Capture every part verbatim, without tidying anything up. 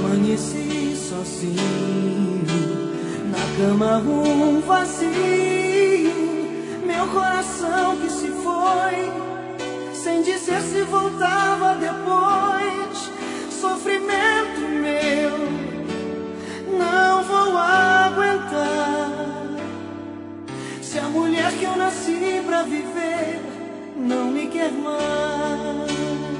Amanheci sozinho, na cama um vazio, meu coração que se foi, sem dizer se voltava depois. Sofrimento meu, não vou aguentar. Se a mulher que eu nasci pra viver não me quer mais.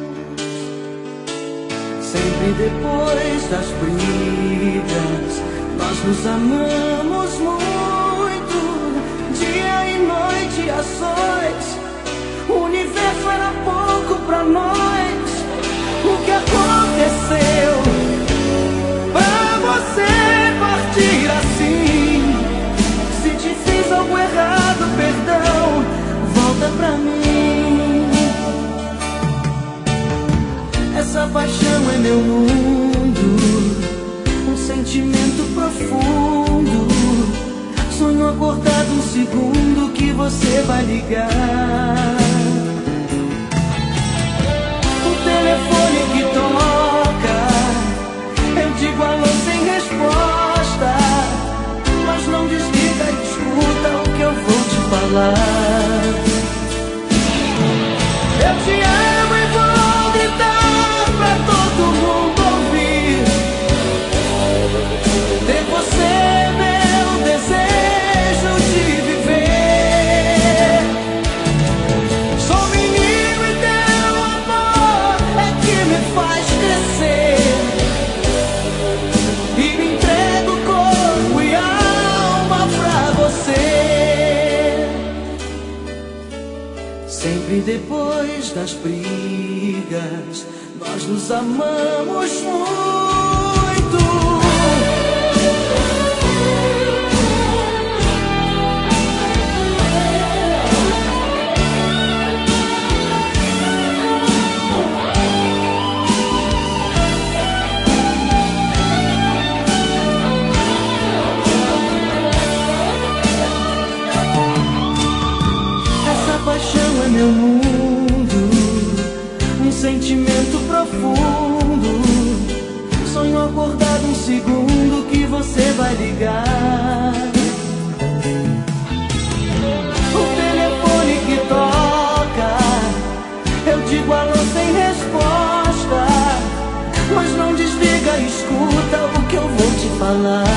Sempre depois das brigas, nós nos amamos muito, dia e noite a sós. O universo era pouco pra nós. O que aconteceu pra você partir assim? Se te fiz algo errado, perdão, volta pra mim. Essa paixão é meu mundo, um sentimento profundo. Sonho acordado um segundo que você vai ligar. O telefone que toca, eu digo alô sem resposta, mas não desliga, escuta o que eu vou te falar. Eu te amo e vou gritar pra todo mundo ouvir. Ter você é meu desejo de viver. Sou menino e teu amor é que me faz crescer, e me entrego corpo e alma pra você. Sempre depois das brigas, nós nos amamos muito. Essa paixão é meu mundo, um sentimento profundo. Sonho acordado um segundo que você vai ligar. O telefone que toca, eu digo alô sem resposta, mas não desliga, escuta o que eu vou te falar.